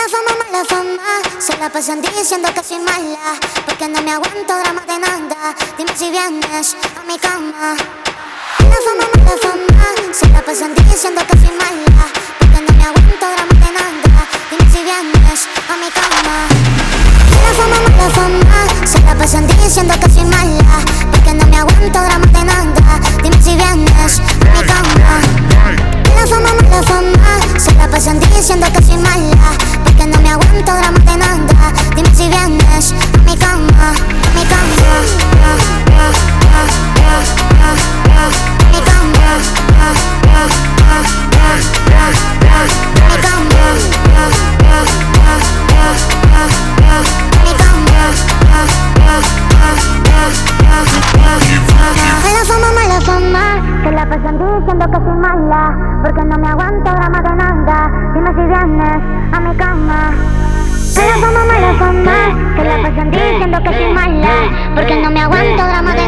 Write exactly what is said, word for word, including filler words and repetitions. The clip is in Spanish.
Mala fama, mala fama, se la pasan diciendo que soy mala, porque no me aguanto dramas de nada. Dime si vienes a mi cama. Mala fama, mala fama, se la pasan diciendo que soy mala, porque no me aguanto dramas de nada. Dime si vienes a mi cama. Mala fama, mala fama, se la pasan diciendo que soy mala, porque no me aguanto dramas de nada. Dime si vienes a mi cama. Mala fama, mala fama, se la pasan diciendo que soy mala, porque no me aguanto dramas de nada. Dime si vienes a mi cama, a mi cama, a, a, a, a, a, a, a mi cama, a, a, a, a, a, a, a mi cama, a, a, a, a, a, a, a mi cama, a, a, a, a, a, a. Mala fama, mala fama, se la pasan diciendo que soy mala, porque no me aguanto dramas de nada. Dime si vienes a mi cama. Mala fama, mala fama, se la pasan diciendo que soy mala, porque no me aguanto dramas de